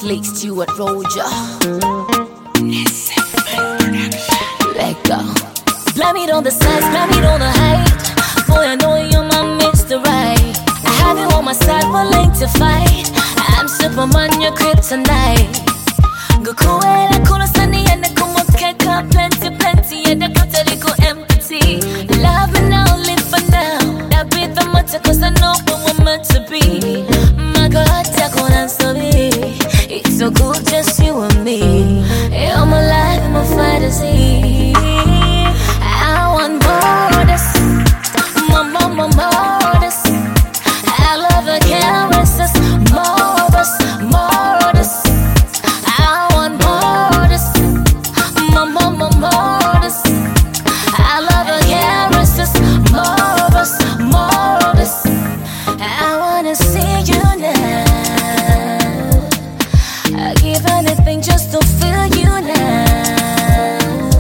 Sleek Stewart Roger. Let go. Blame it on the size, blame it on the height. Boy, I know you're my Mr. Right. I have you on my side, willing to fight. I'm Superman, your kryptonite. Go cool, I cool, sunny, and I come up, can't come plenty, and I got to go empty. Love me now, live for now. That be the matter, cause I know what we're meant to be. My God, I can't answer me. It's so good, just you and me. You're my life, my fantasy. I want more of this, more of this. I love the caresses, more of us, more of this. I want more of this, more of this. I love the caresses, more of us, more of this. I wanna see you now. I give anything just to feel you now.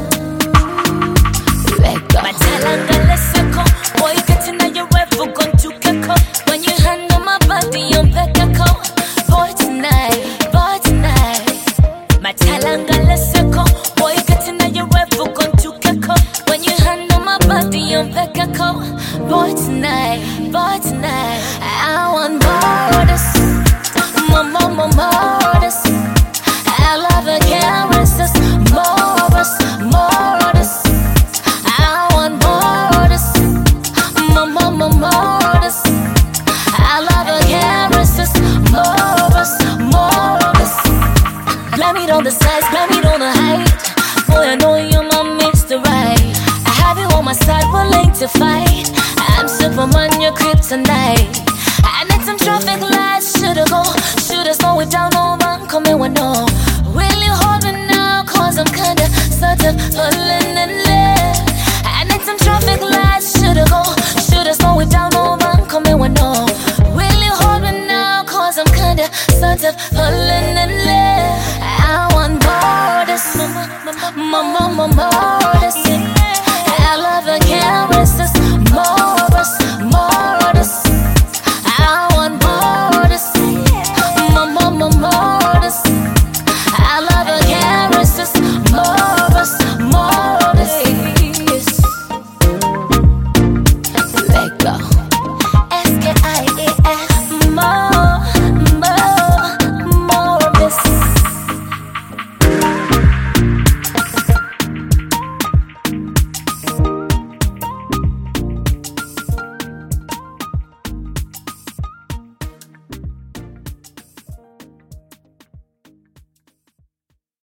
Let go. My talanga, let's go. Boy, you get to know you're ever going to get caught. When you handle my body, I'm back and go. Boy, tonight, boy, tonight. My talanga, let's go. Boy, you get to know you're ever going to get caught. When you handle my body, I'm back and go. Boy, tonight, boy, tonight. I want more of this, more of this. I love the caresses, more of us, more of this. I want more of this, more of this. I love the caresses, more of us, more of this. Blame it on the size, blame it on the height. Boy, I know you're my Mr. Right. I have you on my side, willing to fight. I'm Superman, your kryptonite. I need some traffic lights, shoulda go, shoulda slow it down, no one coming with no. Will you hold me now, cause I'm kinda sort of pulling and left. I need some traffic lights, shoulda go, shoulda slow it down, no one coming with no. Will you hold me now, cause I'm kinda sort of pulling and left.